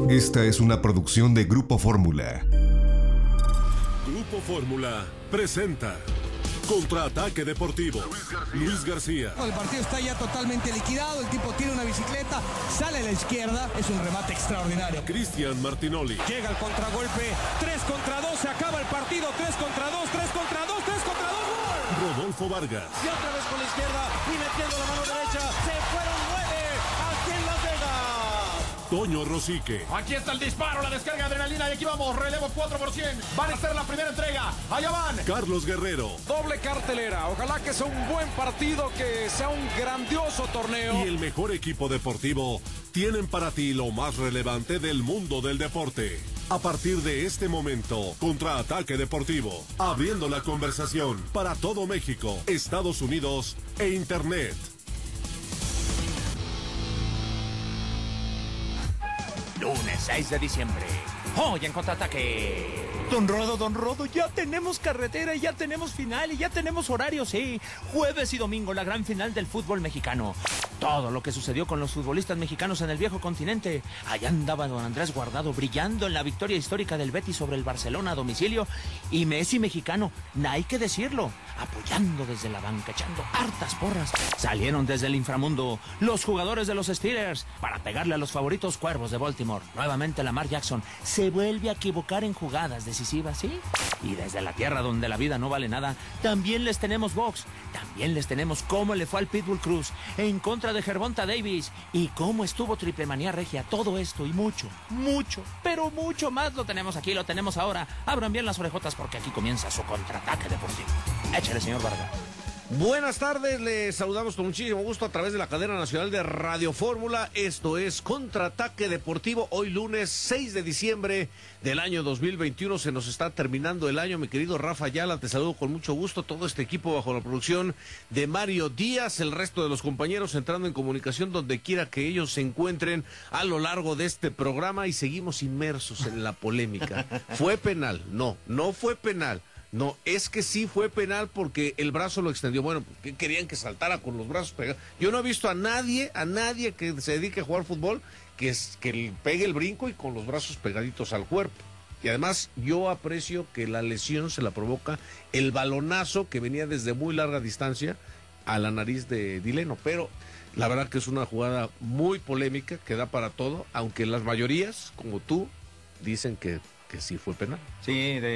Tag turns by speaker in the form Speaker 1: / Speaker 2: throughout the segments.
Speaker 1: Esta es una producción de Grupo Fórmula.
Speaker 2: Grupo Fórmula presenta Contraataque Deportivo. Luis García.
Speaker 3: El partido está ya totalmente liquidado. El tipo tiene una bicicleta, sale a la izquierda. Es un remate extraordinario.
Speaker 2: Cristian Martinoli.
Speaker 4: Llega el contragolpe. 3 contra 2. Se acaba el partido. 3 contra 2. 3 contra 2. 3 contra 2. ¡Gol!
Speaker 2: Rodolfo Vargas.
Speaker 5: Y otra vez con la izquierda. Y metiendo la mano derecha. Se fueron 9. Aquí en Las Vegas.
Speaker 2: Toño Rosique.
Speaker 6: Aquí está el disparo, la descarga de adrenalina y aquí vamos, relevo 4%. Van a hacer la primera entrega. Allá van.
Speaker 2: Carlos Guerrero.
Speaker 4: Doble cartelera. Ojalá que sea un buen partido, que sea un grandioso torneo.
Speaker 2: Y el mejor equipo deportivo tienen para ti lo más relevante del mundo del deporte. A partir de este momento, Contraataque Deportivo, abriendo la conversación para todo México, Estados Unidos e Internet.
Speaker 7: Lunes 6 de diciembre. Hoy en Contraataque. Don Rodo, ya tenemos carretera, ya tenemos final y ya tenemos horario, sí. Jueves y domingo, la gran final del fútbol mexicano. Todo lo que sucedió con los futbolistas mexicanos en el viejo continente. Allá andaba don Andrés Guardado brillando en la victoria histórica del Betis sobre el Barcelona a domicilio. Y Messi mexicano, hay que decirlo, apoyando desde la banca, echando hartas porras. Salieron desde el inframundo los jugadores de los Steelers para pegarle a los favoritos Cuervos de Baltimore. Nuevamente Lamar Jackson se vuelve a equivocar en jugadas decisivas, ¿sí? Y desde la tierra donde la vida no vale nada, también les tenemos box. También les tenemos cómo le fue al Pitbull Cruz en contra de Gervonta Davis y cómo estuvo Triple Manía Regia. Todo esto y mucho, pero mucho más lo tenemos aquí, lo tenemos ahora. Abran bien las orejotas porque aquí comienza su Contraataque Deportivo. Échale, señor Vargas.
Speaker 8: Buenas tardes, les saludamos con muchísimo gusto a través de la cadena nacional de Radio Fórmula. Esto es Contraataque Deportivo, hoy lunes 6 de diciembre del año 2021. Se nos está terminando el año, mi querido Rafa Ayala, te saludo con mucho gusto. Todo este equipo bajo la producción de Mario Díaz, el resto de los compañeros entrando en comunicación donde quiera que ellos se encuentren a lo largo de este programa y seguimos inmersos en la polémica. ¿Fue penal? No fue penal. No, es que sí fue penal porque el brazo lo extendió. Bueno, ¿qué querían que saltara con los brazos pegados? Yo no he visto a nadie que se dedique a jugar fútbol que pegue el brinco y con los brazos pegaditos al cuerpo. Y además yo aprecio que la lesión se la provoca el balonazo que venía desde muy larga distancia a la nariz de Dileno. Pero la verdad que es una jugada muy polémica que da para todo, aunque las mayorías, como tú, dicen que sí fue penal.
Speaker 7: Sí,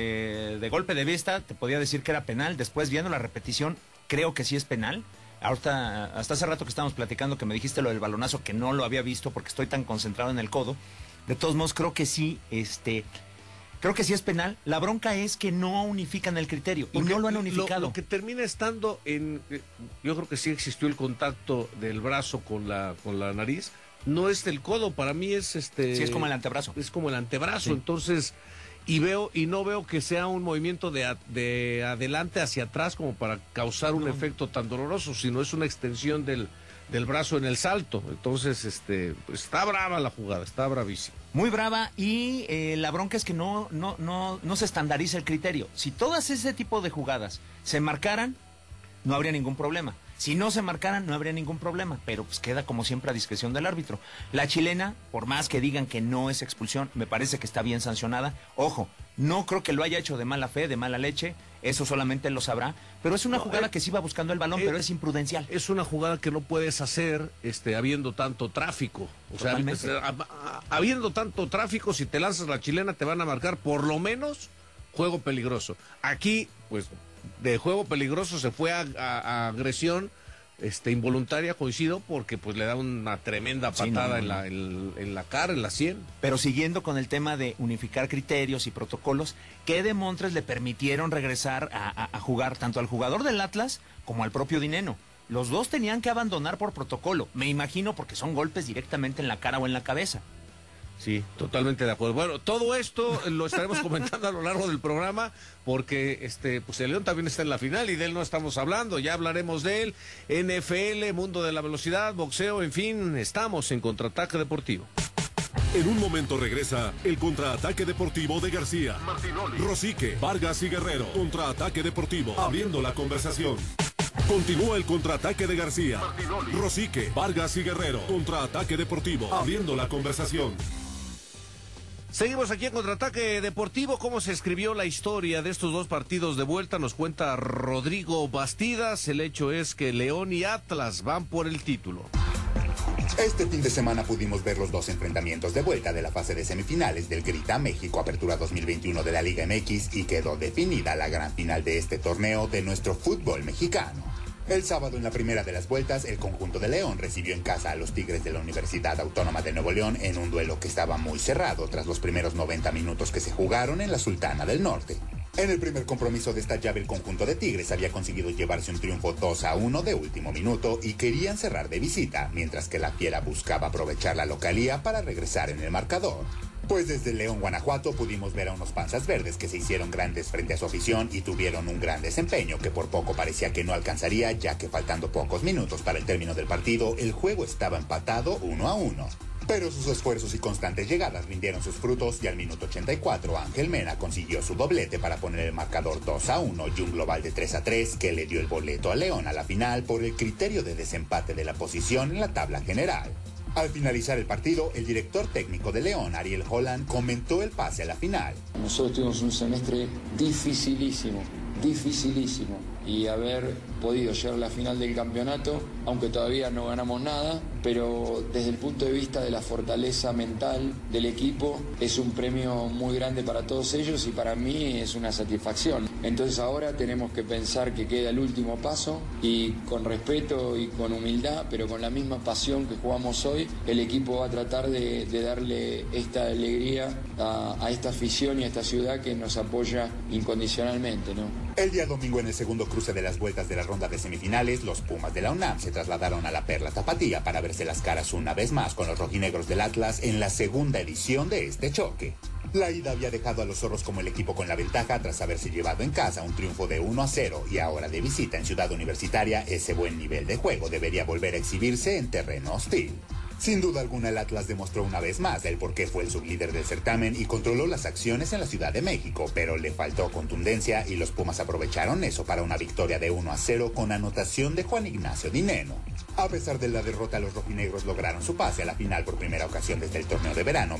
Speaker 7: de golpe de vista te podía decir que era penal. Después, viendo la repetición, creo que sí es penal. Ahorita, hasta hace rato que estábamos platicando que me dijiste lo del balonazo, que no lo había visto porque estoy tan concentrado en el codo. De todos modos, creo que sí, creo que sí es penal. La bronca es que no unifican el criterio y no lo han unificado.
Speaker 8: Lo que termina estando yo creo que sí existió el contacto del brazo con la nariz. No es del codo, para mí es
Speaker 7: Sí, es como el antebrazo.
Speaker 8: Es como el antebrazo,
Speaker 7: sí.
Speaker 8: Entonces, no veo que sea un movimiento de adelante hacia atrás como para causar un efecto tan doloroso, sino es una extensión del brazo en el salto. Entonces, está brava la jugada, está bravísima.
Speaker 7: Muy brava y la bronca es que no se estandariza el criterio. Si todas ese tipo de jugadas se marcaran, no habría ningún problema. Si no se marcaran, no habría ningún problema, pero pues queda como siempre a discreción del árbitro. La chilena, por más que digan que no es expulsión, me parece que está bien sancionada. Ojo, no creo que lo haya hecho de mala fe, de mala leche, eso solamente él lo sabrá, pero es una jugada que sí va buscando el balón, pero es imprudencial.
Speaker 8: Es una jugada que no puedes hacer habiendo tanto tráfico. O sea, habiendo tanto tráfico, si te lanzas la chilena te van a marcar por lo menos juego peligroso. Aquí, pues, de juego peligroso se fue a agresión involuntaria, coincido, porque pues le da una tremenda patada en la cara, en la sien.
Speaker 7: Pero siguiendo con el tema de unificar criterios y protocolos, ¿qué demontres le permitieron regresar a jugar tanto al jugador del Atlas como al propio Dineno? Los dos tenían que abandonar por protocolo, me imagino porque son golpes directamente en la cara o en la cabeza.
Speaker 8: Sí, totalmente de acuerdo. Bueno, todo esto lo estaremos comentando a lo largo del programa porque pues el León también está en la final y de él no estamos hablando, ya hablaremos de él. NFL, mundo de la velocidad, boxeo, en fin, estamos en Contraataque Deportivo.
Speaker 2: En un momento regresa el Contraataque Deportivo de García, Martinoli, Rosique, Vargas y Guerrero. Contraataque Deportivo, abriendo la conversación. Continúa el Contraataque de García, Martinoli, Rosique, Vargas y Guerrero. Contraataque Deportivo, abriendo la conversación.
Speaker 8: Seguimos aquí en Contraataque Deportivo. ¿Cómo se escribió la historia de estos dos partidos de vuelta? Nos cuenta Rodrigo Bastidas. El hecho es que León y Atlas van por el título.
Speaker 9: Este fin de semana pudimos ver los dos enfrentamientos de vuelta de la fase de semifinales del Grita México Apertura 2021 de la Liga MX y quedó definida la gran final de este torneo de nuestro fútbol mexicano. El sábado en la primera de las vueltas, el conjunto de León recibió en casa a los Tigres de la Universidad Autónoma de Nuevo León en un duelo que estaba muy cerrado tras los primeros 90 minutos que se jugaron en la Sultana del Norte. En el primer compromiso de esta llave, el conjunto de Tigres había conseguido llevarse un triunfo 2-1 de último minuto y querían cerrar de visita, mientras que la Fiera buscaba aprovechar la localía para regresar en el marcador. Pues desde León, Guanajuato, pudimos ver a unos panzas verdes que se hicieron grandes frente a su afición y tuvieron un gran desempeño que por poco parecía que no alcanzaría, ya que faltando pocos minutos para el término del partido, el juego estaba empatado 1-1. Pero sus esfuerzos y constantes llegadas rindieron sus frutos y al minuto 84 Ángel Mena consiguió su doblete para poner el marcador 2-1 y un global de 3-3 que le dio el boleto a León a la final por el criterio de desempate de la posición en la tabla general. Al finalizar el partido, el director técnico de León, Ariel Holland, comentó el pase a la final.
Speaker 10: Nosotros tuvimos un semestre dificilísimo, y haber podido llegar a la final del campeonato, aunque todavía no ganamos nada, pero desde el punto de vista de la fortaleza mental del equipo es un premio muy grande para todos ellos y para mí es una satisfacción. Entonces ahora tenemos que pensar que queda el último paso y con respeto y con humildad, pero con la misma pasión que jugamos hoy, el equipo va a tratar de darle esta alegría a esta afición y a esta ciudad que nos apoya incondicionalmente, ¿no?
Speaker 9: El día domingo, en el segundo cruce de las vueltas de la ronda de semifinales, los Pumas de la UNAM se trasladaron a la Perla Tapatía para verse las caras una vez más con los rojinegros del Atlas en la segunda edición de este choque. La ida había dejado a los zorros como el equipo con la ventaja tras haberse llevado en casa un triunfo de 1-0 y ahora de visita en Ciudad Universitaria ese buen nivel de juego debería volver a exhibirse en terreno hostil. Sin duda alguna, el Atlas demostró una vez más el por qué fue el sublíder del certamen y controló las acciones en la Ciudad de México, pero le faltó contundencia y los Pumas aprovecharon eso para una victoria de 1-0 con anotación de Juan Ignacio Dineno. A pesar de la derrota, los rojinegros lograron su pase a la final por primera ocasión desde el torneo de verano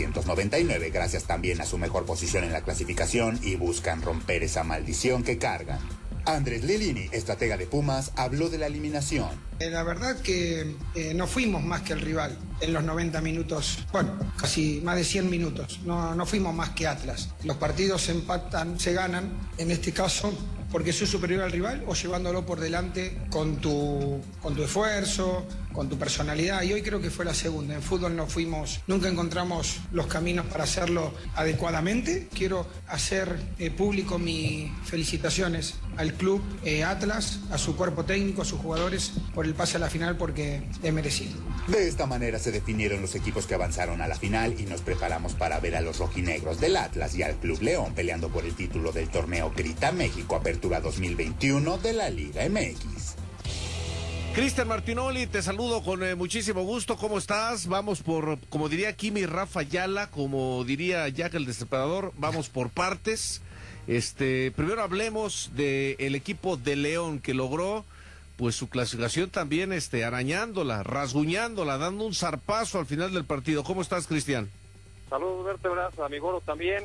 Speaker 9: 1999, gracias también a su mejor posición en la clasificación y buscan romper esa maldición que cargan. Andrés Lilini, estratega de Pumas, habló de la eliminación.
Speaker 11: La verdad que no fuimos más que el rival en los 90 minutos, bueno, casi más de 100 minutos. No fuimos más que Atlas. Los partidos se empatan, se ganan, en este caso, porque sos superior al rival o llevándolo por delante con tu esfuerzo, con tu personalidad. Y hoy creo que fue la segunda. En fútbol nunca encontramos los caminos para hacerlo adecuadamente. Quiero hacer público mis felicitaciones al club Atlas, a su cuerpo técnico, a sus jugadores por el pase a la final porque es merecido.
Speaker 9: De esta manera se definieron los equipos que avanzaron a la final y nos preparamos para ver a los rojinegros del Atlas y al Club León peleando por el título del torneo Grita México Apertura 2021 de la Liga MX.
Speaker 8: Cristian Martinoli, te saludo con muchísimo gusto. ¿Cómo estás? Vamos por, como diría Kimi Rafa Ayala, como diría Jack el Destripador, vamos por partes. Primero hablemos del equipo de León que logró pues su clasificación también arañándola, rasguñándola, dando un zarpazo al final del partido. ¿Cómo estás, Cristian?
Speaker 12: Saludos, vértebras, a mi Goro también.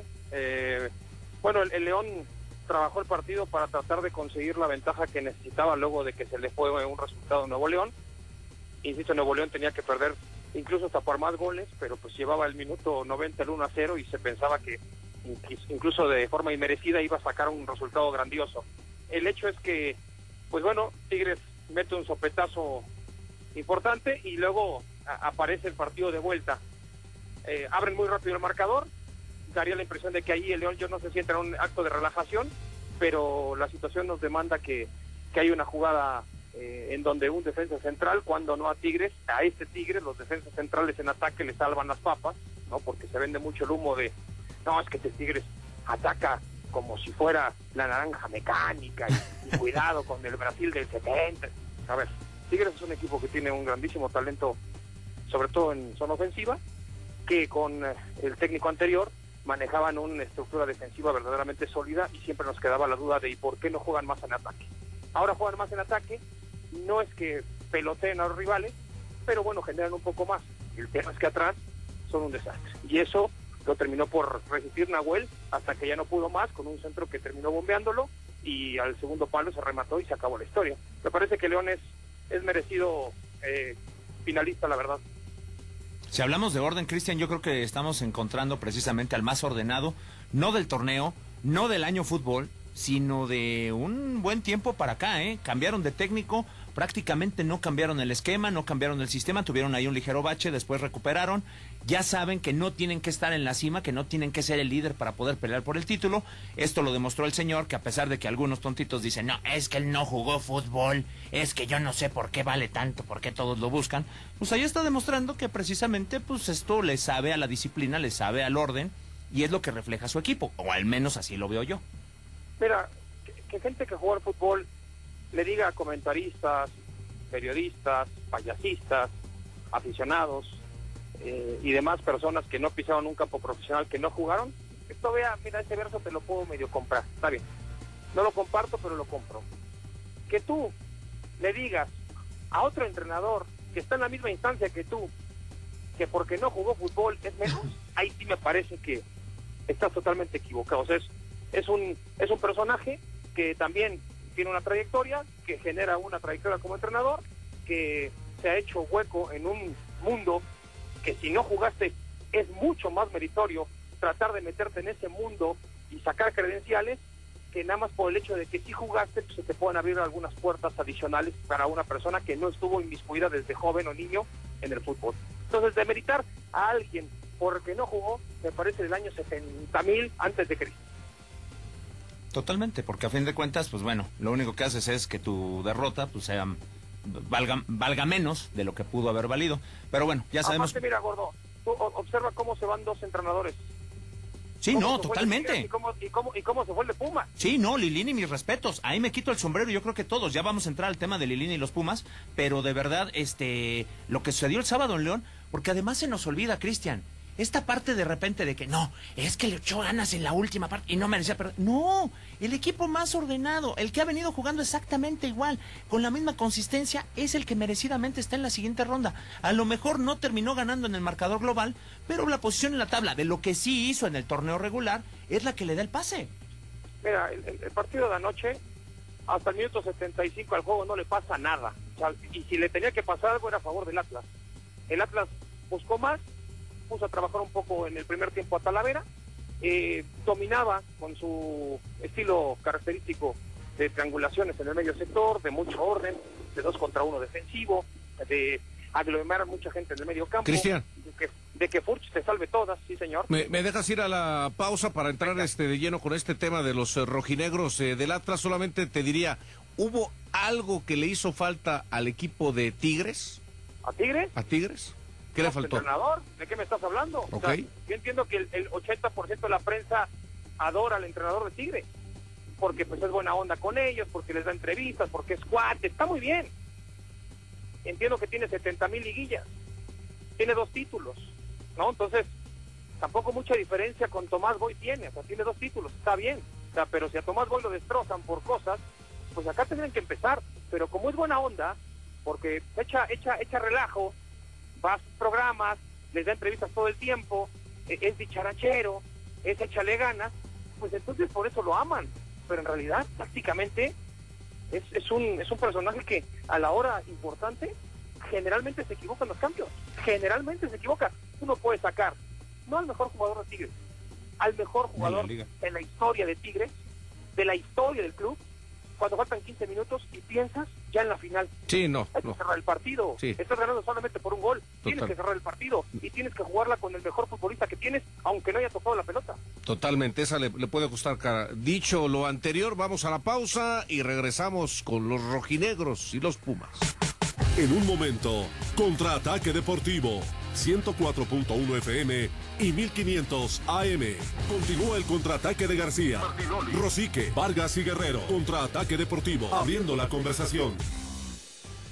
Speaker 12: Bueno, el León trabajó el partido para tratar de conseguir la ventaja que necesitaba luego de que se le fue un resultado a Nuevo León. Insisto, Nuevo León tenía que perder incluso hasta por más goles, pero pues llevaba el minuto 90 el 1-0 y se pensaba que incluso de forma inmerecida iba a sacar un resultado grandioso. El hecho es que, pues bueno, Tigres mete un sopetazo importante y luego aparece el partido de vuelta. Abren muy rápido el marcador, daría la impresión de que ahí el León yo no se siente en un acto de relajación, pero la situación nos demanda que hay una jugada en donde un defensa central, cuando no a Tigres, a este Tigres, los defensas centrales en ataque le salvan las papas, ¿no? Porque se vende mucho el humo de, no, es que este Tigres ataca como si fuera la naranja mecánica y cuidado con el Brasil del 70. A ver, Tigres es un equipo que tiene un grandísimo talento, sobre todo en zona ofensiva, que con el técnico anterior manejaban una estructura defensiva verdaderamente sólida y siempre nos quedaba la duda de ¿y por qué no juegan más en ataque? Ahora juegan más en ataque, no es que peloteen a los rivales, pero bueno, generan un poco más. El tema es que atrás son un desastre y eso lo terminó por resistir Nahuel hasta que ya no pudo más, con un centro que terminó bombeándolo, y al segundo palo se remató y se acabó la historia. Me parece que León es merecido finalista, la verdad.
Speaker 7: Si hablamos de orden, Cristian, yo creo que estamos encontrando precisamente al más ordenado, no del torneo, no del año fútbol, sino de un buen tiempo para acá, ¿eh? Cambiaron de técnico, prácticamente no cambiaron el esquema, no cambiaron el sistema, tuvieron ahí un ligero bache, después recuperaron, ya saben que no tienen que estar en la cima, que no tienen que ser el líder para poder pelear por el título. Esto lo demostró el señor, que a pesar de que algunos tontitos dicen, no, es que él no jugó fútbol, es que yo no sé por qué vale tanto, por qué todos lo buscan, pues ahí está demostrando que precisamente pues esto le sabe a la disciplina, le sabe al orden, y es lo que refleja su equipo, o al menos así lo veo yo.
Speaker 12: Mira, que gente que juega al fútbol le diga a comentaristas, periodistas, payasistas, aficionados y demás personas que no pisaron un campo profesional, que no jugaron, esto vea, mira, ese verso te lo puedo medio comprar, está bien. No lo comparto, pero lo compro. Que tú le digas a otro entrenador que está en la misma instancia que tú, que porque no jugó fútbol es menos, ahí sí me parece que estás totalmente equivocado. O sea, es un personaje que también tiene una trayectoria, que genera una trayectoria como entrenador, que se ha hecho hueco en un mundo que si no jugaste es mucho más meritorio tratar de meterte en ese mundo y sacar credenciales, que nada más por el hecho de que si jugaste, pues se te pueden abrir algunas puertas adicionales para una persona que no estuvo inmiscuida desde joven o niño en el fútbol. Entonces, demeritar a alguien porque no jugó, me parece del año 70,000 antes de Cristo.
Speaker 7: Totalmente, porque a fin de cuentas, pues bueno, lo único que haces es que tu derrota pues sea valga menos de lo que pudo haber valido. Pero bueno, ya sabemos.
Speaker 12: Aparte, mira, Gordo, tú observa cómo se van dos entrenadores.
Speaker 7: Sí, no, totalmente.
Speaker 12: ¿Y cómo se fue el de Pumas?
Speaker 7: Sí, no, Lilini, mis respetos. Ahí me quito el sombrero, yo creo que todos. Ya vamos a entrar al tema de Lilini y los Pumas, pero de verdad, lo que sucedió el sábado en León, porque además se nos olvida, Cristian, esta parte de repente de que no, es que le echó ganas en la última parte y no merecía perder. No, el equipo más ordenado, el que ha venido jugando exactamente igual, con la misma consistencia, es el que merecidamente está en la siguiente ronda. A lo mejor no terminó ganando en el marcador global, pero la posición en la tabla de lo que sí hizo en el torneo regular es la que le da el pase.
Speaker 12: Mira, el partido de anoche, hasta el minuto 75 al juego no le pasa nada. O sea, y si le tenía que pasar algo era a favor del Atlas. El Atlas buscó más, puso a trabajar un poco en el primer tiempo a Talavera, dominaba con su estilo característico de triangulaciones en el medio sector, de mucho orden, de 2 contra 1 defensivo, de aglomerar mucha gente en el medio campo.
Speaker 8: Cristian,
Speaker 12: de que Furch se salve todas, sí señor.
Speaker 8: ¿Me dejas ir a la pausa para entrar de lleno con este tema de los rojinegros del Atlas? Solamente te diría, ¿hubo algo que le hizo falta al equipo de Tigres?
Speaker 12: ¿A Tigres?
Speaker 8: ¿A Tigres? ¿Qué le faltó?
Speaker 12: ¿Entrenador? ¿De qué me estás hablando?
Speaker 8: Okay.
Speaker 12: O sea, yo entiendo que el 80% de la prensa adora al entrenador de Tigres, porque pues es buena onda con ellos, porque les da entrevistas, porque es cuate, está muy bien. Entiendo que tiene 70,000 liguillas, tiene 2 títulos, ¿no? Entonces, tampoco mucha diferencia con Tomás Boy tiene, o sea, tiene 2 títulos, está bien. O sea, pero si a Tomás Boy lo destrozan por cosas, pues acá tendrían que empezar. Pero como es buena onda, porque echa relajo, va a programas, les da entrevistas todo el tiempo, es dicharachero, es échale ganas, pues entonces por eso lo aman. Pero en realidad, prácticamente, es un personaje que a la hora importante generalmente se equivoca en los cambios. Generalmente se equivoca. Uno puede sacar, no al mejor jugador de Tigres, al mejor jugador de la historia de Tigres, de la historia del club, cuando faltan 15 minutos y piensas ya en la final.
Speaker 8: Sí, no.
Speaker 12: Hay que cerrar el partido.
Speaker 8: Sí.
Speaker 12: Estás ganando solamente por un gol.
Speaker 8: Total.
Speaker 12: Tienes que cerrar el partido y tienes que jugarla con el mejor futbolista que tienes, aunque no haya tocado la pelota.
Speaker 8: Totalmente, esa le puede costar cara. Dicho lo anterior, vamos a la pausa y regresamos con los rojinegros y los Pumas.
Speaker 2: En un momento, Contraataque Deportivo, 104.1 FM y 1500 AM. Continúa el contraataque de García, Rosique, Vargas y Guerrero. Contraataque Deportivo, abriendo la conversación.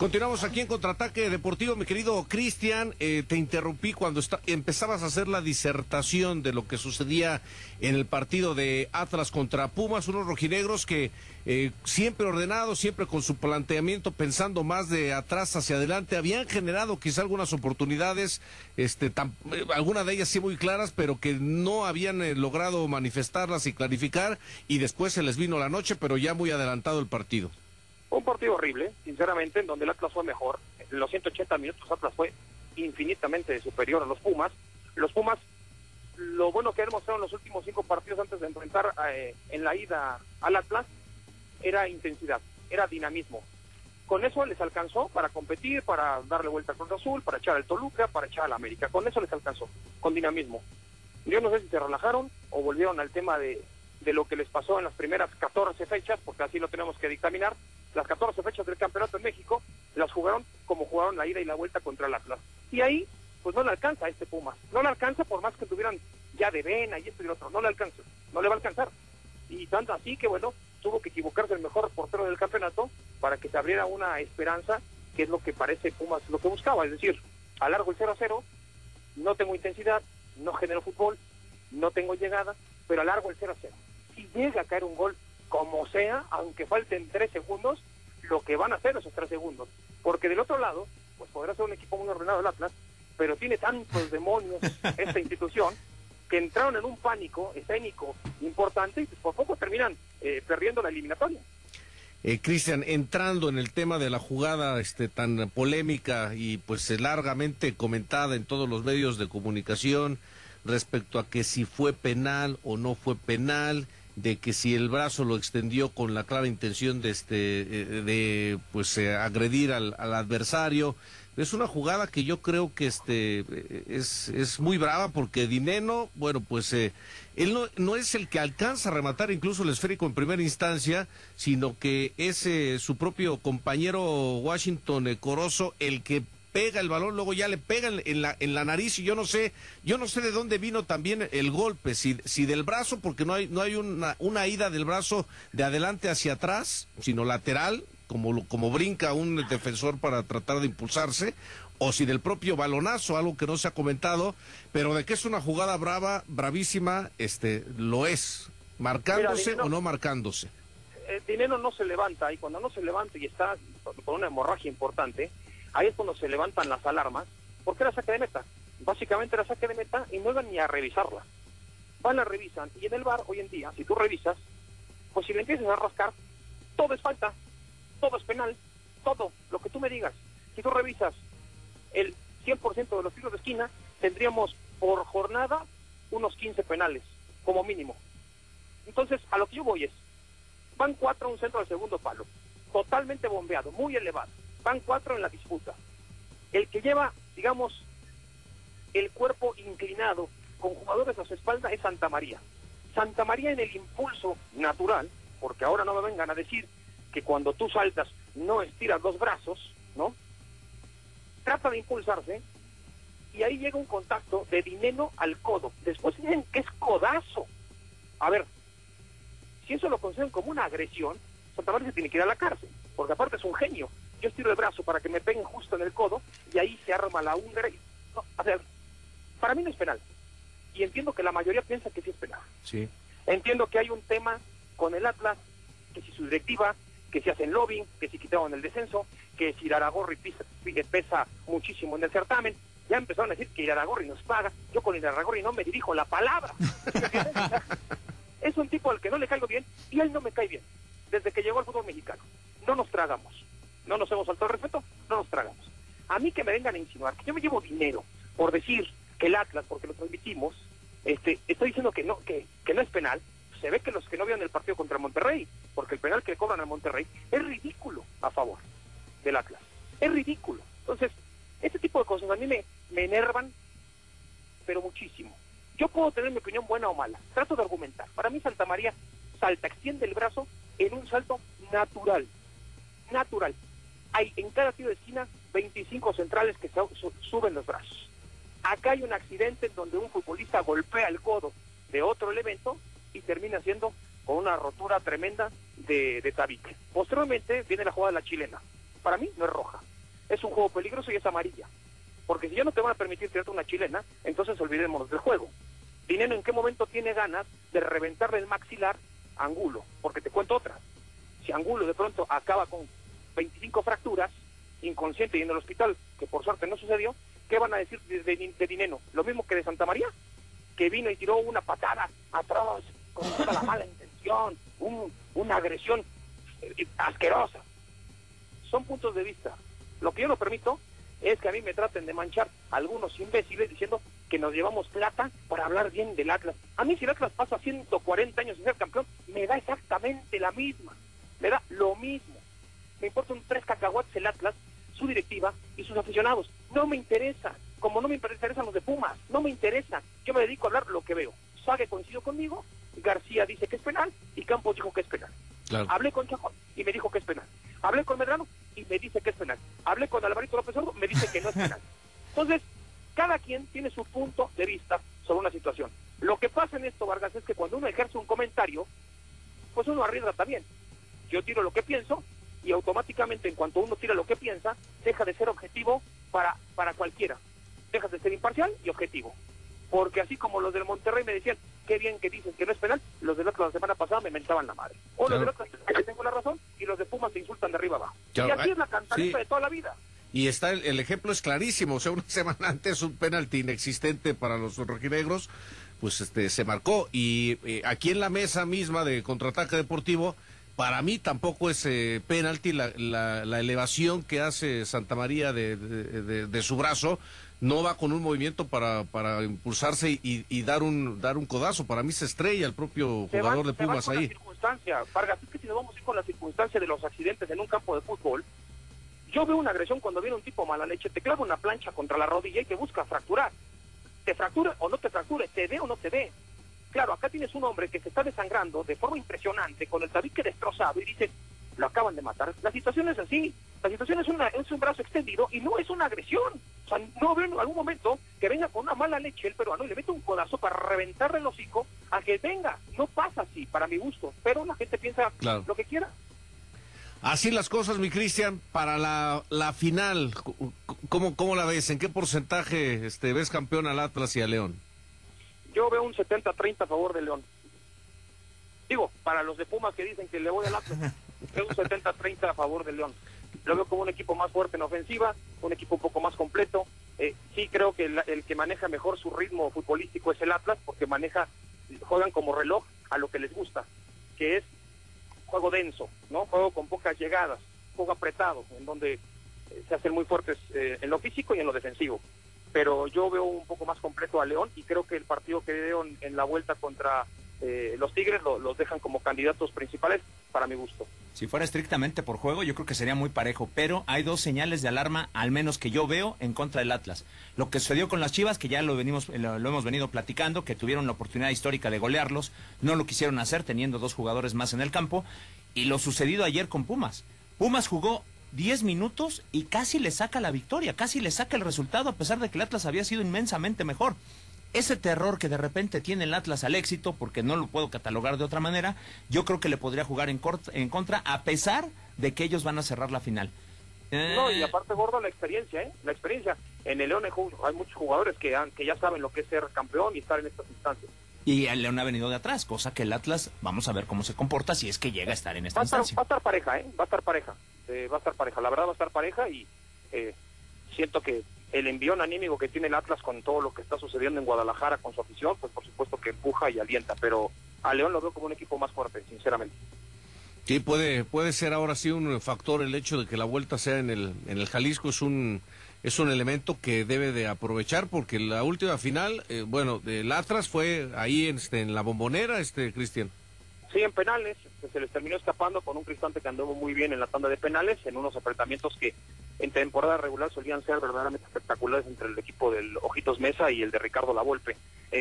Speaker 8: Continuamos aquí en Contraataque Deportivo, mi querido Cristian. Te interrumpí cuando empezabas a hacer la disertación de lo que sucedía en el partido de Atlas contra Pumas, unos rojinegros que siempre ordenados, siempre con su planteamiento, pensando más de atrás hacia adelante, habían generado quizá algunas oportunidades, algunas de ellas sí muy claras, pero que no habían logrado manifestarlas y clarificar, y después se les vino la noche, pero ya muy adelantado el partido.
Speaker 12: Un partido horrible, sinceramente, en donde el Atlas fue mejor. En los 180 minutos Atlas fue infinitamente superior a los Pumas. Los Pumas, lo bueno que han mostrado en los últimos 5 partidos antes de enfrentar en la ida al Atlas, era intensidad, era dinamismo. Con eso les alcanzó para competir, para darle vuelta al Cruz Azul, para echar al Toluca, para echar al América. Con eso les alcanzó, con dinamismo. Yo no sé si se relajaron o volvieron al tema de lo que les pasó en las primeras 14 fechas, porque así lo tenemos que dictaminar. Las 14 fechas del campeonato en México las jugaron como jugaron la ida y la vuelta contra el Atlas. Y ahí, pues no le alcanza a este Pumas. No le alcanza por más que tuvieran ya de Vena y esto y lo otro. No le alcanza. No le va a alcanzar. Y tanto así que, bueno, tuvo que equivocarse el mejor portero del campeonato para que se abriera una esperanza, que es lo que parece Pumas lo que buscaba. Es decir, alargo el 0-0, no tengo intensidad, no genero fútbol, no tengo llegada, pero alargo el 0-0. Si llega a caer un gol, como sea, aunque falten 3 segundos, lo que van a hacer esos 3 segundos. Porque del otro lado, pues podrá ser un equipo muy ordenado el Atlas, pero tiene tantos demonios esta institución, que entraron en un pánico escénico importante y pues por poco terminan perdiendo la eliminatoria.
Speaker 8: Cristian, entrando en el tema de la jugada tan polémica y pues largamente comentada en todos los medios de comunicación respecto a que si fue penal o no fue penal, de que si el brazo lo extendió con la clara intención de agredir al adversario. Es una jugada que yo creo que es muy brava, porque Dineno, bueno, pues él no es el que alcanza a rematar incluso el esférico en primera instancia, sino que es su propio compañero Washington Corozo el que pega el balón, luego ya le pega en la nariz, y yo no sé de dónde vino también el golpe, si del brazo, porque no hay una ida del brazo de adelante hacia atrás, sino lateral, como brinca un defensor para tratar de impulsarse, o si del propio balonazo, algo que no se ha comentado, pero de que es una jugada bravísima, lo es, marcándose. Mira, Dineno, o no marcándose.
Speaker 12: Dineno no se levanta, y cuando no se levanta y está con una hemorragia importante, ahí es cuando se levantan las alarmas, porque era saque de meta. Básicamente era saque de meta y no iban ni a revisarla. Van, la revisan, y en el VAR hoy en día, si tú revisas, pues si le empiezas a rascar, todo es falta, todo es penal, todo, lo que tú me digas. Si tú revisas el 100% de los tiros de esquina, tendríamos por jornada unos 15 penales, como mínimo. Entonces, a lo que yo voy es, van 4 a un centro del segundo palo, totalmente bombeado, muy elevado. Van 4 en la disputa. El que lleva, digamos, el cuerpo inclinado con jugadores a su espalda es Santa María. Santa María, en el impulso natural, porque ahora no me vengan a decir que cuando tú saltas no estiras los brazos, ¿no? Trata de impulsarse y ahí llega un contacto de Dineno al codo. Después dicen que es codazo. A ver, si eso lo consideran como una agresión, Santa María se tiene que ir a la cárcel, porque aparte es un genio. Yo estiro el brazo para que me peguen justo en el codo y ahí se arma la húngara. No, o sea, para mí no es penal. Y entiendo que la mayoría piensa que sí es penal.
Speaker 8: Sí.
Speaker 12: Entiendo que hay un tema con el Atlas, que si su directiva, que si hacen lobbying, que si quitaron el descenso, que si Iraragorri pesa muchísimo en el certamen. Ya empezaron a decir que Iraragorri nos paga. Yo con Iraragorri no me dirijo la palabra. Es un tipo al que no le caigo bien y él no me cae bien. Desde que llegó al fútbol mexicano. No nos tragamos. No nos hemos faltado el respeto, no nos tragamos. A mí que me vengan a insinuar que yo me llevo dinero por decir que el Atlas, porque lo transmitimos, estoy diciendo que no es penal. Se ve que los que no vieron el partido contra Monterrey, porque el penal que cobran a Monterrey es ridículo a favor del Atlas. Es ridículo. Entonces, este tipo de cosas a mí me enervan, pero muchísimo. Yo puedo tener mi opinión buena o mala. Trato de argumentar. Para mí Santa María salta, extiende el brazo en un salto natural. Natural. Hay en cada tiro de esquina 25 centrales que suben los brazos. Acá hay un accidente en donde un futbolista golpea el codo de otro elemento y termina siendo con una rotura tremenda de tabique. Posteriormente viene la jugada de la chilena. Para mí no es roja. es un juego peligroso y es amarilla. Porque si ya no te van a permitir tirarte una chilena, entonces olvidémonos del juego. Dineno, ¿en qué momento tiene ganas de reventarle el maxilar a Angulo? Porque te cuento otra. Si Angulo de pronto acaba con 25 fracturas, inconsciente y en el hospital, que por suerte no sucedió, ¿qué van a decir de Dineno? Lo mismo que de Santa María, que vino y tiró una patada atroz, con toda la mala intención, una agresión asquerosa. Son puntos de vista. Lo que yo no permito es que a mí me traten de manchar algunos imbéciles diciendo que nos llevamos plata para hablar bien del Atlas. A mí si el Atlas pasa 140 años sin ser campeón, me da exactamente la misma. Me da lo mismo. Me importan 3 cacahuates el Atlas, su directiva y sus aficionados. No me interesa. Como no me interesan los de Pumas. No me interesa. Yo me dedico a hablar lo que veo. Sague coincidió conmigo, García dice que es penal y Campos dijo que es penal. Claro. Hablé con Chacón y me dijo que es penal. Hablé con Medrano y me dice que es penal. Hablé con Alvarito López Sordo, me dice que no es penal. Entonces, cada quien tiene su punto de vista sobre una situación. Lo que pasa en esto, Vargas, es que cuando uno ejerce un comentario, pues uno arriesga también. Yo tiro lo que pienso y automáticamente en cuanto uno tira lo que piensa, deja de ser objetivo para cualquiera. Dejas de ser imparcial y objetivo. Porque así como los del Monterrey me decían, qué bien que dicen que no es penal, los del Atlas la semana pasada me mentaban la madre. O claro. Los del Atlas que tengo la razón y los de Pumas se insultan de arriba abajo. Claro. Y así es la cantaleta de toda la vida.
Speaker 8: Y está el ejemplo es clarísimo, o sea, una semana antes un penalti inexistente para los rojinegros, pues se marcó. Y aquí en la mesa misma de Contraataque Deportivo, para mí tampoco es penalti la elevación que hace Santa María de su brazo. No va con un movimiento para impulsarse y dar un codazo. Para mí se estrella el propio jugador de Pumas ahí.
Speaker 12: Circunstancia, Vargas, es que si nos vamos a ir con la circunstancia de los accidentes en un campo de fútbol, yo veo una agresión cuando viene un tipo mala leche, te clava una plancha contra la rodilla y te busca fracturar. Te fractura o no te fracture, te dé o no te dé. Claro, acá tienes un hombre que se está desangrando de forma impresionante, con el tabique destrozado, y dices, lo acaban de matar. La situación es así. La situación es un brazo extendido y no es una agresión. O sea, no veo en algún momento que venga con una mala leche el peruano y le mete un codazo para reventarle el hocico a que venga. No pasa así, para mi gusto. Pero la gente piensa lo que quiera.
Speaker 8: Así las cosas, mi Cristian, para la final, ¿cómo la ves? ¿En qué porcentaje ves campeón al Atlas y a León?
Speaker 12: Yo veo un 70-30 a favor de León. Digo, para los de Pumas que dicen que le voy al Atlas, veo un 70-30 a favor de León. Lo veo como un equipo más fuerte en ofensiva, un equipo un poco más completo. Sí creo que el que maneja mejor su ritmo futbolístico es el Atlas, porque juegan como reloj a lo que les gusta, que es juego denso, ¿no? Juego con pocas llegadas, juego apretado, en donde se hacen muy fuertes en lo físico y en lo defensivo. Pero yo veo un poco más completo a León y creo que el partido que veo en la vuelta contra los Tigres los dejan como candidatos principales para mi gusto.
Speaker 7: Si fuera estrictamente por juego, yo creo que sería muy parejo, pero hay 2 señales de alarma, al menos que yo veo, en contra del Atlas. Lo que sucedió con las Chivas, que ya lo hemos venido platicando, que tuvieron la oportunidad histórica de golearlos, no lo quisieron hacer teniendo 2 jugadores más en el campo, y lo sucedido ayer con Pumas. Pumas jugó 10 minutos y casi le saca la victoria, casi le saca el resultado, a pesar de que el Atlas había sido inmensamente mejor. Ese terror que de repente tiene el Atlas al éxito, porque no lo puedo catalogar de otra manera, yo creo que le podría jugar en contra, a pesar de que ellos van a cerrar la final.
Speaker 12: No, y aparte, Gordo, la experiencia, La experiencia. En el León hay muchos jugadores que ya saben lo que es ser campeón y estar en estas instancias.
Speaker 7: Y el León ha venido de atrás, cosa que el Atlas, vamos a ver cómo se comporta si es que llega a estar en esta instancia.
Speaker 12: Va a estar pareja, va a estar pareja. Va a estar pareja, la verdad va a estar pareja y siento que el envión anímico que tiene el Atlas con todo lo que está sucediendo en Guadalajara con su afición, pues por supuesto que empuja y alienta, pero a León lo veo como un equipo más fuerte, sinceramente.
Speaker 8: Sí, puede ser ahora sí un factor el hecho de que la vuelta sea en el Jalisco, es un elemento que debe de aprovechar, porque la última final, del Atlas fue ahí en la Bombonera, Cristian.
Speaker 12: Sí, en penales, se les terminó escapando con un Cristante que anduvo muy bien en la tanda de penales, en unos enfrentamientos que en temporada regular solían ser verdaderamente espectaculares entre el equipo del Ojitos Mesa y el de Ricardo Lavolpe.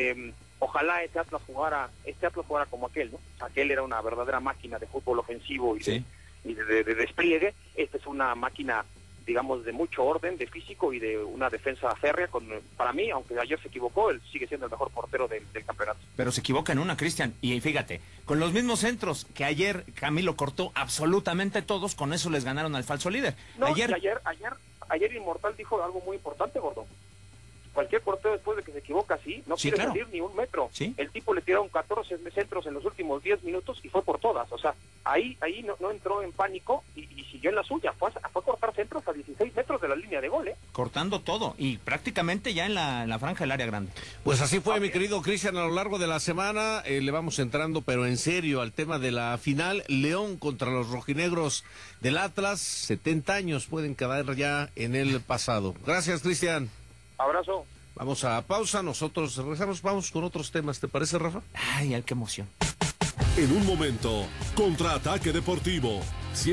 Speaker 12: Ojalá este Atlas jugara como aquel, ¿no? Aquel era una verdadera máquina de fútbol ofensivo y de despliegue. Esta es una máquina, digamos, de mucho orden, de físico y de una defensa férrea. Para mí, aunque ayer se equivocó, él sigue siendo el mejor portero del campeonato.
Speaker 7: Pero se equivoca en una, Cristian, y fíjate, con los mismos centros que ayer Camilo cortó absolutamente todos, con eso les ganaron al falso líder.
Speaker 12: No, ayer ayer Inmortal dijo algo muy importante, Gordo. Cualquier portero después de que se equivoca así, no quiere salir ni un metro. ¿Sí? El tipo le tiraron 14 centros en los últimos 10 minutos y fue por todas. O sea, ahí no entró en pánico y siguió en la suya. Fue a cortar centros a 16 metros de la línea de gol, ¿eh?
Speaker 7: Cortando todo y prácticamente ya en la franja del área grande.
Speaker 8: Pues así fue, mi querido Cristian, a lo largo de la semana. Le vamos entrando, pero en serio, al tema de la final. León contra los rojinegros del Atlas. 70 años pueden quedar ya en el pasado. Gracias, Cristian.
Speaker 12: Abrazo.
Speaker 8: Vamos a pausa, nosotros regresamos, vamos con otros temas, ¿te parece, Rafa?
Speaker 7: Ay, qué emoción.
Speaker 2: En un momento, Contraataque Deportivo,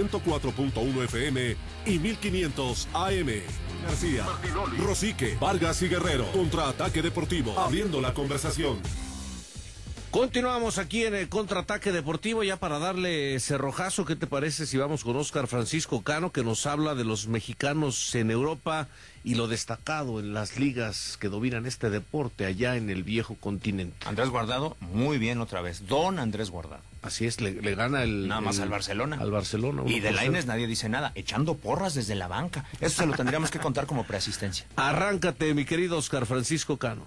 Speaker 2: 104.1 FM y 1500 AM. García, Rosique, Vargas y Guerrero. Contraataque Deportivo, abriendo la conversación.
Speaker 8: Continuamos aquí en el Contraataque Deportivo, ya para darle cerrojazo. ¿Qué te parece si vamos con Óscar Francisco Cano, que nos habla de los mexicanos en Europa y lo destacado en las ligas que dominan este deporte allá en el viejo continente?
Speaker 7: Andrés Guardado, muy bien otra vez, don Andrés Guardado.
Speaker 8: Así es, le gana
Speaker 7: nada más al Barcelona.
Speaker 8: Al Barcelona.
Speaker 7: Y de Lainez nadie dice nada, echando porras desde la banca. Eso se lo tendríamos que contar como preasistencia.
Speaker 8: Arráncate, mi querido Óscar Francisco Cano.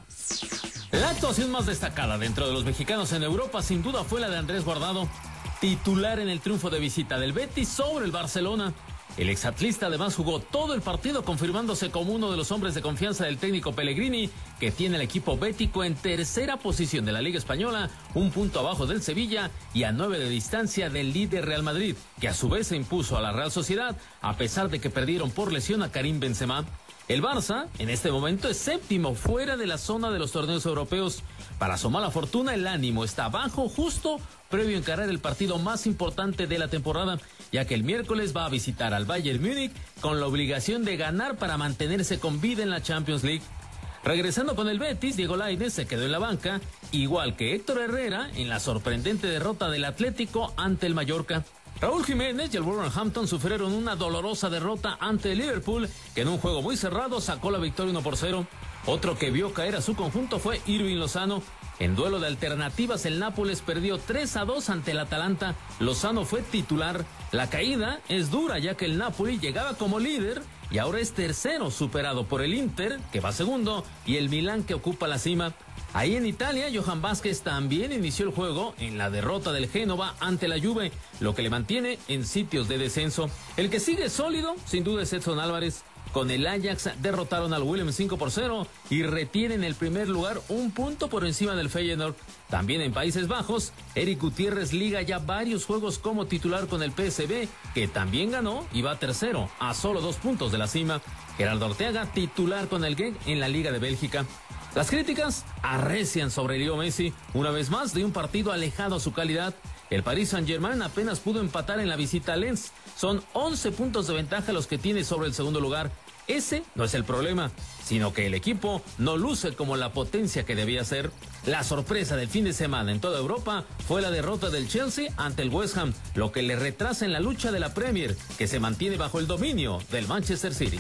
Speaker 13: La actuación más destacada dentro de los mexicanos en Europa sin duda fue la de Andrés Guardado, titular en el triunfo de visita del Betis sobre el Barcelona. El exatlista además jugó todo el partido, confirmándose como uno de los hombres de confianza del técnico Pellegrini, que tiene el equipo bético en tercera posición de la Liga Española, un punto abajo del Sevilla y a 9 de distancia del líder Real Madrid, que a su vez se impuso a la Real Sociedad, a pesar de que perdieron por lesión a Karim Benzema. El Barça, en este momento, es séptimo fuera de la zona de los torneos europeos. Para su mala fortuna, el ánimo está bajo justo previo a encarar el partido más importante de la temporada, ya que el miércoles va a visitar al Bayern Múnich con la obligación de ganar para mantenerse con vida en la Champions League. Regresando con el Betis, Diego Lainez se quedó en la banca, igual que Héctor Herrera en la sorprendente derrota del Atlético ante el Mallorca. Raúl Jiménez y el Wolverhampton sufrieron una dolorosa derrota ante el Liverpool, que en un juego muy cerrado sacó la victoria 1-0. Otro que vio caer a su conjunto fue Irving Lozano. En duelo de alternativas, el Nápoles perdió 3-2 ante el Atalanta. Lozano fue titular. La caída es dura, ya que el Napoli llegaba como líder y ahora es tercero, superado por el Inter, que va segundo, y el Milán, que ocupa la cima. Ahí en Italia, Johan Vázquez también inició el juego en la derrota del Génova ante la Juve, lo que le mantiene en sitios de descenso. El que sigue sólido, sin duda, es Edson Álvarez. Con el Ajax derrotaron al Willem 5-0 y retienen el primer lugar, un punto por encima del Feyenoord. También en Países Bajos, Eric Gutiérrez liga ya varios juegos como titular con el PSV, que también ganó y va tercero, a solo 2 puntos de la cima. Gerardo Arteaga, titular con el Genk en la Liga de Bélgica. Las críticas arrecian sobre Leo Messi, una vez más de un partido alejado a su calidad. El Paris Saint-Germain apenas pudo empatar en la visita a Lens. Son 11 puntos de ventaja los que tiene sobre el segundo lugar. Ese no es el problema, sino que el equipo no luce como la potencia que debía ser. La sorpresa del fin de semana en toda Europa fue la derrota del Chelsea ante el West Ham, lo que le retrasa en la lucha de la Premier, que se mantiene bajo el dominio del Manchester City.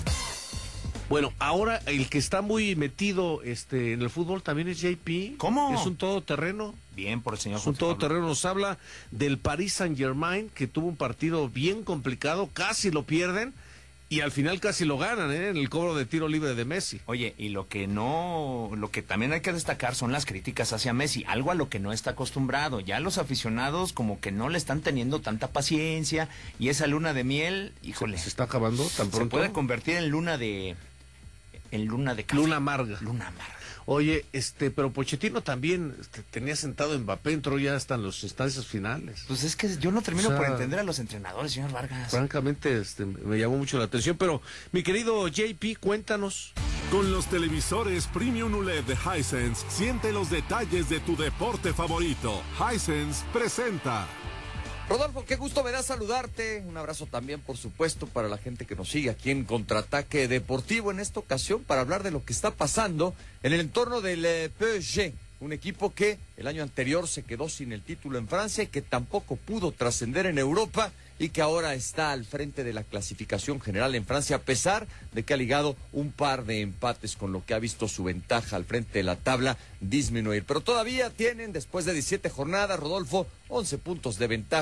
Speaker 8: Bueno, ahora el que está muy metido en el fútbol también es JP.
Speaker 7: ¿Cómo?
Speaker 8: Es un todoterreno.
Speaker 7: Bien por el señor.
Speaker 8: Es un todoterreno. Nos habla del Paris Saint-Germain, que tuvo un partido bien complicado, casi lo pierden y al final casi lo ganan, en el cobro de tiro libre de Messi.
Speaker 7: Oye, y lo que también hay que destacar son las críticas hacia Messi, algo a lo que no está acostumbrado. Ya los aficionados como que no le están teniendo tanta paciencia y esa luna de miel, híjole,
Speaker 8: se está acabando tan pronto.
Speaker 7: Se puede convertir en luna de café.
Speaker 8: Luna amarga.
Speaker 7: Luna amarga.
Speaker 8: Oye, pero Pochettino también tenía sentado en Mbappé, entró ya hasta en las instancias finales.
Speaker 7: Pues es que yo no termino por entender a los entrenadores, señor Vargas.
Speaker 8: Francamente, me llamó mucho la atención, pero mi querido JP, cuéntanos.
Speaker 2: Con los televisores Premium OLED de Hisense, siente los detalles de tu deporte favorito. Hisense presenta.
Speaker 14: Rodolfo, qué gusto me da saludarte. Un abrazo también, por supuesto, para la gente que nos sigue aquí en Contraataque Deportivo en esta ocasión para hablar de lo que está pasando en el entorno del PSG, un equipo que el año anterior se quedó sin el título en Francia y que tampoco pudo trascender en Europa y que ahora está al frente de la clasificación general en Francia, a pesar de que ha ligado un par de empates, con lo que ha visto su ventaja al frente de la tabla disminuir. Pero todavía tienen, después de 17 jornadas, Rodolfo, 11 puntos de ventaja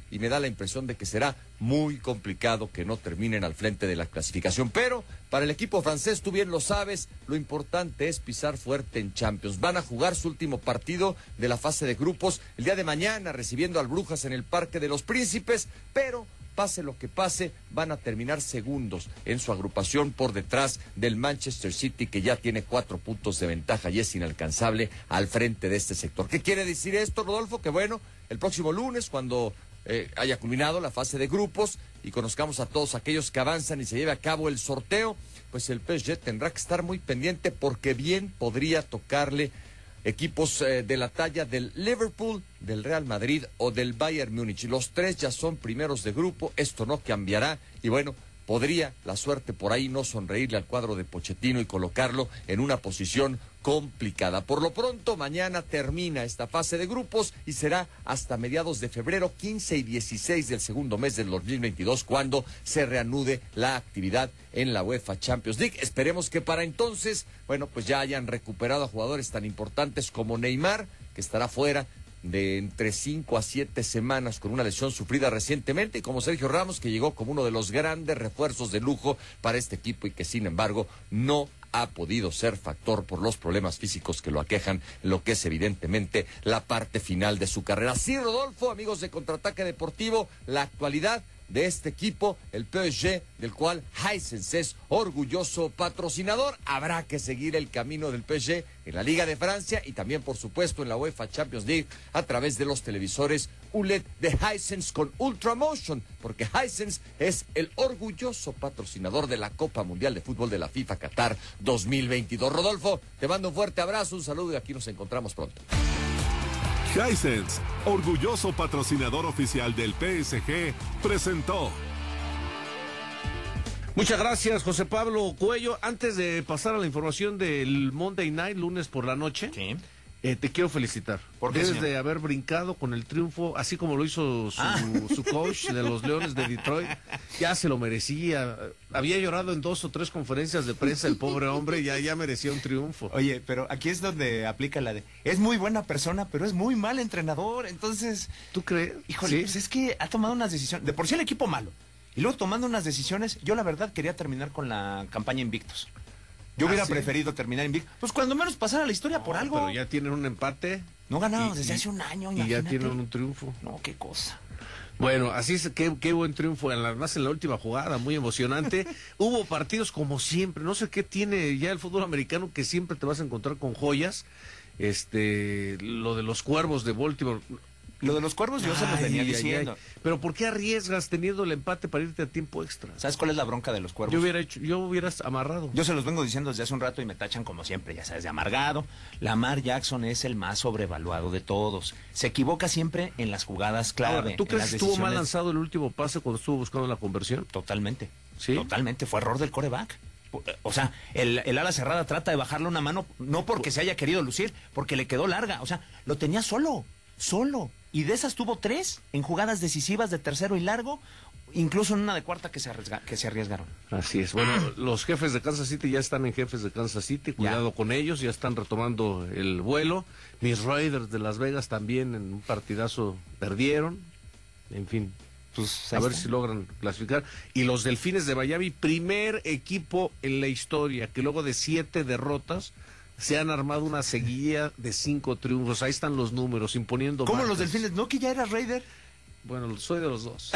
Speaker 14: y me da la impresión de que será muy complicado que no terminen al frente de la clasificación. Pero para el equipo francés, tú bien lo sabes, lo importante es pisar fuerte en Champions. Van a jugar su último partido de la fase de grupos el día de mañana, recibiendo al Brujas en el Parque de los Príncipes, pero pase lo que pase, van a terminar segundos en su agrupación por detrás del Manchester City, que ya tiene 4 puntos de ventaja y es inalcanzable al frente de este sector. ¿Qué quiere decir esto, Rodolfo? Que bueno, el próximo lunes, cuando haya culminado la fase de grupos y conozcamos a todos aquellos que avanzan y se lleve a cabo el sorteo, pues el PSG tendrá que estar muy pendiente, porque bien podría tocarle equipos de la talla del Liverpool, del Real Madrid o del Bayern Múnich. Los 3 ya son primeros de grupo, esto no cambiará y bueno, podría la suerte por ahí no sonreírle al cuadro de Pochettino y colocarlo en una posición complicada. Por lo pronto, mañana termina esta fase de grupos y será hasta mediados de febrero, 15 y 16 del segundo mes del 2022, cuando se reanude la actividad en la UEFA Champions League. Esperemos que para entonces, bueno, pues ya hayan recuperado a jugadores tan importantes como Neymar, que estará fuera de entre 5 a 7 semanas con una lesión sufrida recientemente, y como Sergio Ramos, que llegó como uno de los grandes refuerzos de lujo para este equipo y que sin embargo no ha podido ser factor por los problemas físicos que lo aquejan, lo que es evidentemente la parte final de su carrera. Sí, Rodolfo, amigos de Contraataque Deportivo, la actualidad de este equipo, el PSG, del cual Hisense es orgulloso patrocinador. Habrá que seguir el camino del PSG en la Liga de Francia y también, por supuesto, en la UEFA Champions League a través de los televisores ULED de Hisense con Ultramotion, porque Hisense es el orgulloso patrocinador de la Copa Mundial de Fútbol de la FIFA Qatar 2022. Rodolfo, te mando un fuerte abrazo, un saludo y aquí nos encontramos pronto.
Speaker 2: Hisense, orgulloso patrocinador oficial del PSG, presentó.
Speaker 8: Muchas gracias, José Pablo Cuello. Antes de pasar a la información del Monday Night, lunes por la noche, sí, te quiero felicitar. Debes de haber brincado con el triunfo, así como lo hizo su coach de los Leones de Detroit. Ya se lo merecía. Había llorado en 2 o 3 conferencias de prensa el pobre hombre, ya merecía un triunfo.
Speaker 15: Oye, pero aquí es donde aplica la de, es muy buena persona, pero es muy mal entrenador. Entonces,
Speaker 8: ¿tú crees?
Speaker 15: Híjole,
Speaker 8: ¿sí?
Speaker 15: Pues es que ha tomado unas decisiones. De por sí el equipo malo. Y luego tomando unas decisiones, yo la verdad quería terminar con la campaña invictos. Yo hubiera preferido terminar invicto. Pues cuando menos pasara la historia por algo.
Speaker 8: Pero ya tienen un empate.
Speaker 15: No ganamos desde hace un año,
Speaker 8: imagínate. Y ya tienen un triunfo.
Speaker 15: No, qué cosa.
Speaker 8: Bueno, así es, qué buen triunfo, además en la última jugada, muy emocionante. Hubo partidos como siempre, no sé qué tiene ya el fútbol americano, que siempre te vas a encontrar con joyas. Lo de los Cuervos de Baltimore.
Speaker 15: Lo de los Cuervos yo se los venía diciendo.
Speaker 8: Pero ¿por qué arriesgas teniendo el empate para irte a tiempo extra?
Speaker 15: ¿Sabes cuál es la bronca de los Cuervos?
Speaker 8: Yo hubiera amarrado.
Speaker 15: Yo se los vengo diciendo desde hace un rato y me tachan como siempre, ya sabes, de amargado. Lamar Jackson es el más sobrevaluado de todos. Se equivoca siempre en las jugadas clave.
Speaker 8: Ahora, ¿tú crees que estuvo mal lanzado el último pase cuando estuvo buscando la conversión?
Speaker 15: Totalmente.
Speaker 8: ¿Sí?
Speaker 15: Totalmente. Fue error del quarterback. O sea, el ala cerrada trata de bajarle una mano, no porque se haya querido lucir, porque le quedó larga. O sea, lo tenía solo. Y de esas tuvo 3 en jugadas decisivas de tercero y largo, incluso en una de cuarta que se arriesgaron.
Speaker 8: Así es. Bueno, los jefes de Kansas City ya están en jefes de Kansas City, cuidado con ellos, ya están retomando el vuelo. Mis Raiders de Las Vegas también en un partidazo perdieron. En fin, pues a ver si logran clasificar. Y los Delfines de Miami, primer equipo en la historia que luego de 7 derrotas se han armado una seguidilla de 5 triunfos. Ahí están los números, imponiendo
Speaker 15: ¿Cómo
Speaker 8: marcas.
Speaker 15: los Delfines? ¿No que ya eras Raider?
Speaker 8: Bueno, soy de los dos.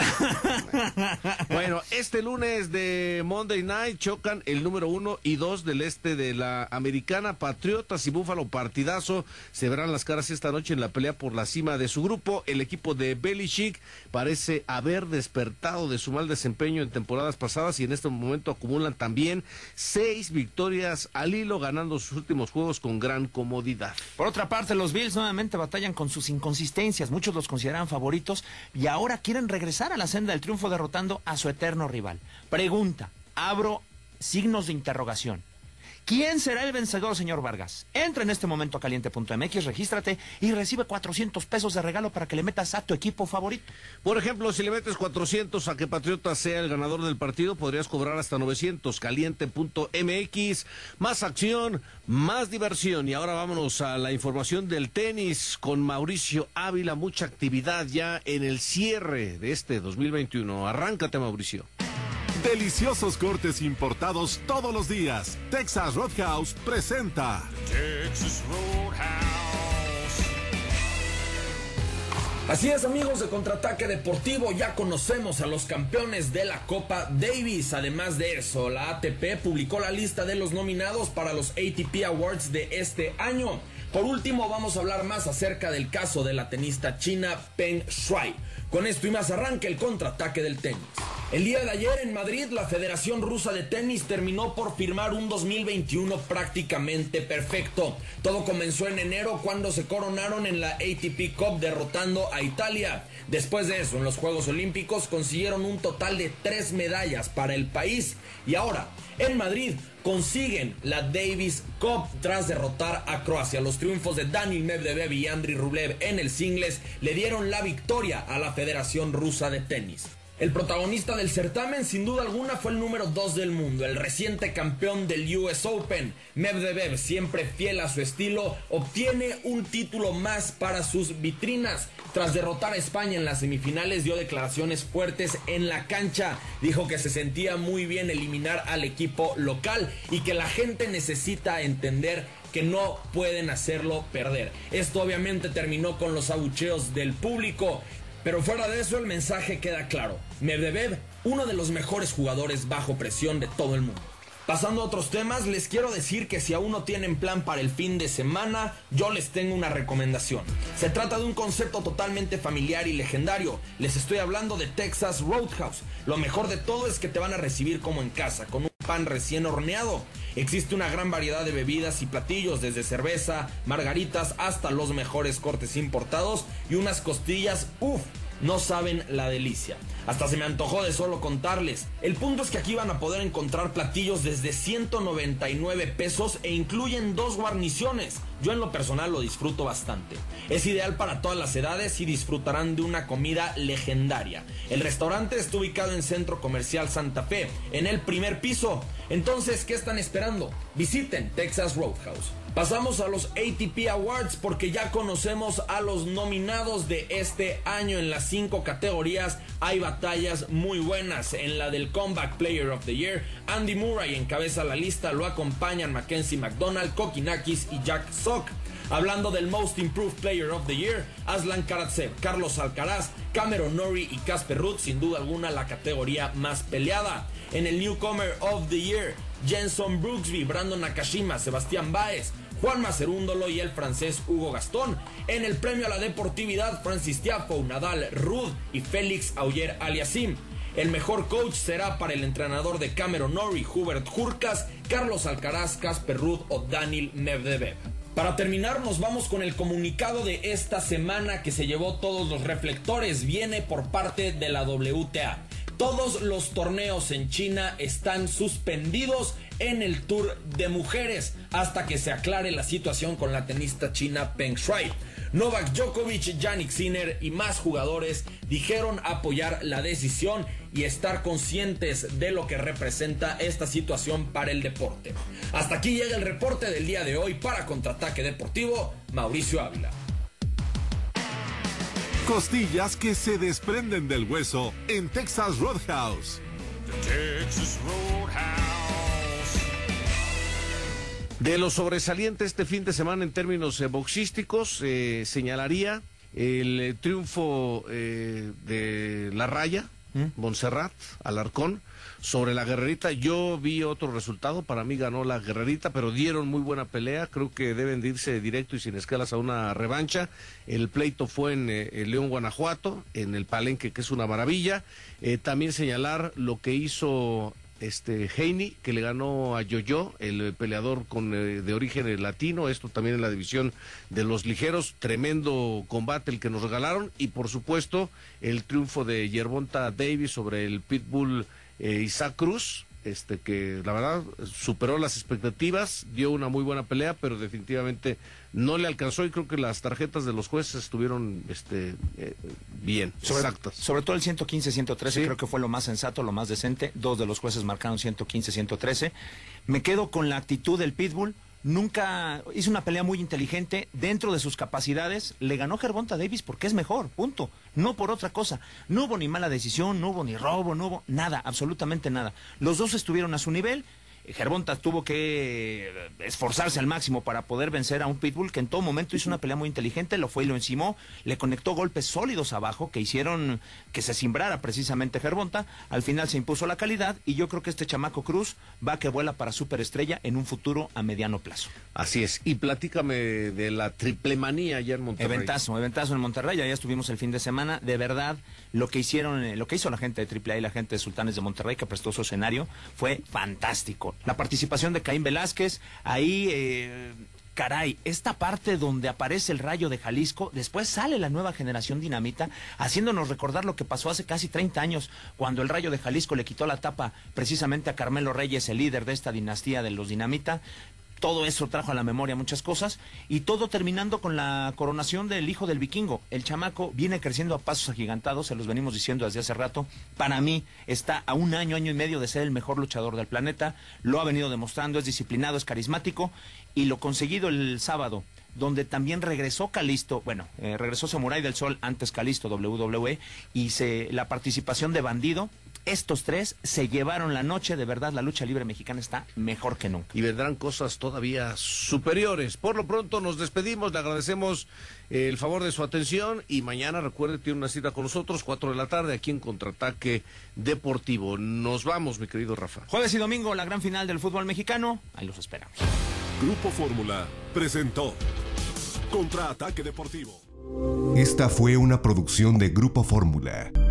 Speaker 8: Bueno, este lunes de Monday Night chocan el número 1 y 2 del este de la Americana. Patriotas y Búfalo, partidazo. Se verán las caras esta noche en la pelea por la cima de su grupo. El equipo de Belichick parece haber despertado de su mal desempeño en temporadas pasadas y en este momento acumulan también 6 victorias al hilo, ganando sus últimos juegos con gran comodidad.
Speaker 15: Por otra parte, los Bills nuevamente batallan con sus inconsistencias. Muchos los consideran favoritos y ahora quieren regresar a la senda del triunfo derrotando a su eterno rival. Pregunta, abro signos de interrogación. ¿Quién será el vencedor, señor Vargas? Entra en este momento a caliente.mx, regístrate y recibe 400 pesos de regalo para que le metas a tu equipo favorito.
Speaker 8: Por ejemplo, si le metes 400 a que Patriotas sea el ganador del partido, podrías cobrar hasta 900. Caliente.mx, más acción, más diversión. Y ahora vámonos a la información del tenis con Mauricio Ávila. Mucha actividad ya en el cierre de este 2021. Arráncate, Mauricio.
Speaker 2: Deliciosos cortes importados todos los días. Texas Roadhouse presenta
Speaker 16: Texas Roadhouse.
Speaker 17: Así es, amigos de Contraataque Deportivo, ya conocemos a los campeones de la Copa Davis. Además de eso, la ATP publicó la lista de los nominados para los ATP Awards de este año. Por último, vamos a hablar más acerca del caso de la tenista china Peng Shuai. Con esto y más arranca el contraataque del tenis. El día de ayer en Madrid, la Federación Rusa de Tenis terminó por firmar un 2021 prácticamente perfecto. Todo comenzó en enero cuando se coronaron en la ATP Cup derrotando a Italia. Después de eso, en los Juegos Olímpicos consiguieron un total de 3 medallas para el país. Y ahora, en Madrid, consiguen la Davis Cup tras derrotar a Croacia. Los triunfos de Daniil Medvedev y Andriy Rublev en el singles le dieron la victoria a la Federación Rusa de Tenis. El protagonista del certamen, sin duda alguna, fue el número 2 del mundo, el reciente campeón del US Open. Medvedev, siempre fiel a su estilo, obtiene un título más para sus vitrinas. Tras derrotar a España en las semifinales, dio declaraciones fuertes en la cancha. Dijo que se sentía muy bien eliminar al equipo local y que la gente necesita entender que no pueden hacerlo perder. Esto obviamente terminó con los abucheos del público. Pero fuera de eso, el mensaje queda claro. Medvedev, uno de los mejores jugadores bajo presión de todo el mundo. Pasando a otros temas, les quiero decir que si aún no tienen plan para el fin de semana, yo les tengo una recomendación. Se trata de un concepto totalmente familiar y legendario. Les estoy hablando de Texas Roadhouse. Lo mejor de todo es que te van a recibir como en casa, con un pan recién horneado. Existe una gran variedad de bebidas y platillos, desde cerveza, margaritas, hasta los mejores cortes importados y unas costillas, no saben la delicia. Hasta se me antojó de solo contarles. El punto es que aquí van a poder encontrar platillos desde 199 pesos e incluyen 2 guarniciones. Yo en lo personal lo disfruto bastante. Es ideal para todas las edades y disfrutarán de una comida legendaria. El restaurante está ubicado en Centro Comercial Santa Fe, en el primer piso. Entonces, ¿qué están esperando? Visiten Texas Roadhouse. Pasamos a los ATP Awards porque ya conocemos a los nominados de este año. En las 5 categorías hay batallas muy buenas. En la del Comeback Player of the Year, Andy Murray encabeza la lista, lo acompañan Mackenzie McDonald, Kokinakis y Jack Sock. Hablando del Most Improved Player of the Year, Aslan Karatsev, Carlos Alcaraz, Cameron Norrie y Casper Ruud, sin duda alguna la categoría más peleada. En el Newcomer of the Year, Jenson Brooksby, Brandon Nakashima, Sebastián Báez, Juan Macerúndolo y el francés Hugo Gastón. En el premio a la deportividad, Francis Tiafoe, Nadal, Ruud y Félix Auger-Aliassime. El mejor coach será para el entrenador de Cameron Norrie, Hubert Hurkacz, Carlos Alcaraz, Casper Ruud o Daniil Medvedev. Para terminar, nos vamos con el comunicado de esta semana que se llevó todos los reflectores. Viene por parte de la WTA. Todos los torneos en China están suspendidos en el Tour de Mujeres hasta que se aclare la situación con la tenista china Peng Shuai. Novak Djokovic, Jannik Sinner y más jugadores dijeron apoyar la decisión y estar conscientes de lo que representa esta situación para el deporte. Hasta aquí llega el reporte del día de hoy para Contraataque Deportivo. Mauricio Ávila.
Speaker 2: Costillas que se desprenden del hueso en Texas Roadhouse.
Speaker 16: Texas Roadhouse.
Speaker 8: De lo sobresaliente este fin de semana en términos boxísticos, señalaría el triunfo de La Raya, Montserrat Alarcón, sobre la Guerrerita. Yo vi otro resultado, para mí ganó la Guerrerita, pero dieron muy buena pelea. Creo que deben de irse directo y sin escalas a una revancha. El pleito fue en León, Guanajuato, en el Palenque, que es una maravilla. También señalar lo que hizo Haney, que le ganó a Yoyo, el peleador de origen latino. Esto también en la división de los ligeros. Tremendo combate el que nos regalaron. Y por supuesto el triunfo de Gervonta Davis sobre el Pitbull Isaac Cruz. que la verdad superó las expectativas, dio una muy buena pelea, pero definitivamente no le alcanzó, y creo que las tarjetas de los jueces estuvieron bien, exactas.
Speaker 15: Sobre todo el 115-113, sí. Creo que fue lo más sensato, lo más decente. 2 de los jueces marcaron 115-113. Me quedo con la actitud del Pitbull. Nunca hizo una pelea muy inteligente dentro de sus capacidades. Le ganó Gervonta Davis porque es mejor, punto. No por otra cosa. No hubo ni mala decisión, no hubo ni robo, no hubo nada, absolutamente nada. Los dos estuvieron a su nivel. Gervonta tuvo que esforzarse al máximo para poder vencer a un Pitbull que en todo momento hizo una pelea muy inteligente, lo fue y lo encimó, le conectó golpes sólidos abajo que hicieron que se cimbrara precisamente Gervonta. Al final se impuso la calidad y yo creo que este chamaco Cruz va que vuela para superestrella en un futuro a mediano plazo.
Speaker 8: Así es, y platícame de la triple manía allá en Monterrey.
Speaker 15: Eventazo en Monterrey, allá estuvimos el fin de semana, de verdad, lo que hizo la gente de AAA y la gente de Sultanes de Monterrey, que prestó su escenario, fue fantástico. La participación de Caín Velázquez, ahí, caray, esta parte donde aparece el Rayo de Jalisco, después sale la nueva generación Dinamita, haciéndonos recordar lo que pasó hace casi 30 años, cuando el Rayo de Jalisco le quitó la tapa precisamente a Carmelo Reyes, el líder de esta dinastía de los Dinamita. Todo eso trajo a la memoria muchas cosas, y todo terminando con la coronación del hijo del vikingo. El chamaco viene creciendo a pasos agigantados, se los venimos diciendo desde hace rato. Para mí está a un año y medio de ser el mejor luchador del planeta. Lo ha venido demostrando, es disciplinado, es carismático, y lo conseguido el sábado, donde también regresó Kalisto, regresó Samurai del Sol, antes Kalisto, WWE, y la participación de Bandido. Estos 3 se llevaron la noche, de verdad la lucha libre mexicana está mejor que nunca.
Speaker 8: Y vendrán cosas todavía superiores. Por lo pronto nos despedimos, le agradecemos el favor de su atención, y mañana, recuerde, tiene una cita con nosotros, 4 de la tarde, aquí en Contraataque Deportivo. Nos vamos, mi querido Rafa.
Speaker 15: Jueves y domingo, la gran final del fútbol mexicano, ahí los esperamos.
Speaker 2: Grupo Fórmula presentó Contraataque Deportivo.
Speaker 1: Esta fue una producción de Grupo Fórmula.